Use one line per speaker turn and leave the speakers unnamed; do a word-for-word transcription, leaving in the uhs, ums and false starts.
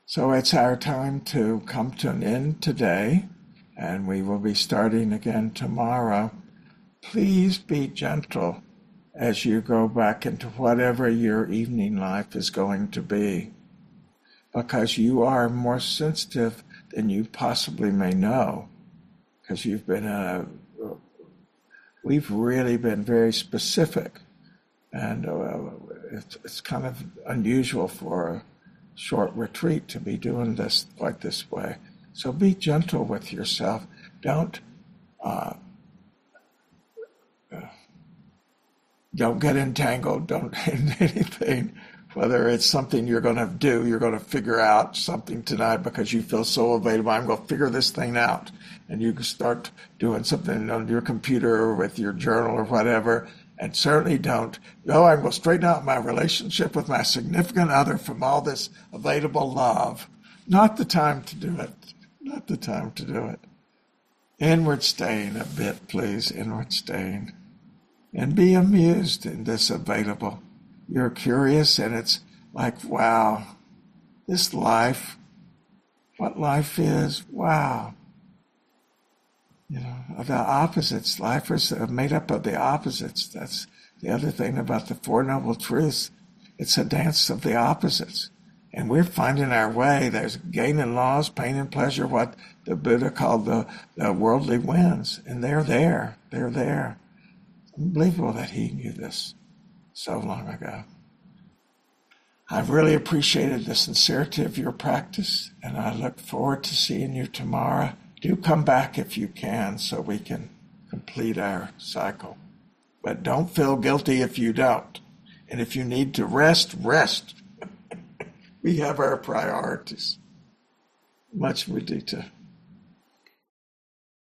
So it's our time to come to an end today, and we will be starting again tomorrow. Please be gentle as you go back into whatever your evening life is going to be, because you are more sensitive than you possibly may know, because you've been a, we've really been very specific, and uh, it's, it's kind of unusual for a short retreat to be doing this like this way. So be gentle with yourself. Don't uh, don't get entangled. Don't anything. Whether it's something you're going to do, you're going to figure out something tonight because you feel so available. I'm going to figure this thing out, and you can start doing something on your computer or with your journal or whatever. And certainly don't, oh, I'm going to straighten out my relationship with my significant other from all this available love. Not the time to do it. Not the time to do it. Inward staying a bit, please. Inward staying. And be amused in this available. You're curious, and it's like, wow, this life, what life is, wow. You know, the opposites. Life is made up of the opposites. That's the other thing about the Four Noble Truths. It's a dance of the opposites. And we're finding our way. There's gain and loss, pain and pleasure, what the Buddha called the, the worldly winds. And they're there. They're there. Unbelievable that he knew this so long ago. I've really appreciated the sincerity of your practice, and I look forward to seeing you tomorrow. Do come back if you can so we can complete our cycle. But don't feel guilty if you don't. And if you need to rest, rest. We have our priorities. Much mudita.